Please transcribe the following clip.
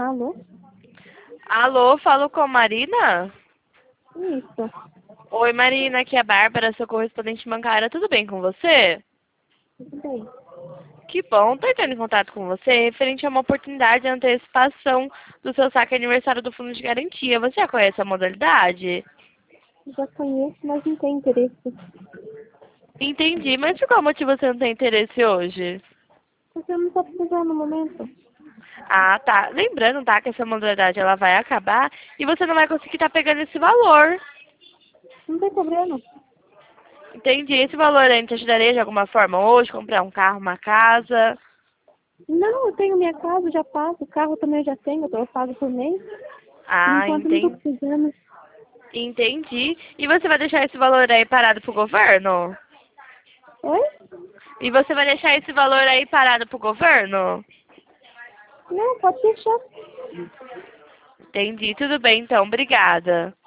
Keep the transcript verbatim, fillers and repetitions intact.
Alô? Alô, falo com a Marina? Isso. Oi, Marina, aqui é a Bárbara, sua correspondente bancária. Tudo bem com você? Tudo bem. Que bom, tô entrando em contato com você referente a uma oportunidade de antecipação do seu saque aniversário do Fundo de Garantia. Você já conhece a modalidade? Já conheço, mas não tenho interesse. Entendi, mas por qual motivo você não tem interesse hoje? Porque eu não estou precisando no momento. Ah, tá. Lembrando, tá, que essa modalidade ela vai acabar e você não vai conseguir estar pegando esse valor. Não tem problema. Entendi. Esse valor aí te ajudaria de alguma forma hoje? Comprar um carro, uma casa? Não, eu tenho minha casa, já pago. O carro também eu já tenho, eu pago por mês. Por Ah, enquanto eu não estou entendi. precisando. Entendi. E você vai deixar esse valor aí parado pro governo? Oi? E você vai deixar esse valor aí parado pro governo? Não, pode deixar. Entendi. Tudo bem, então. Obrigada.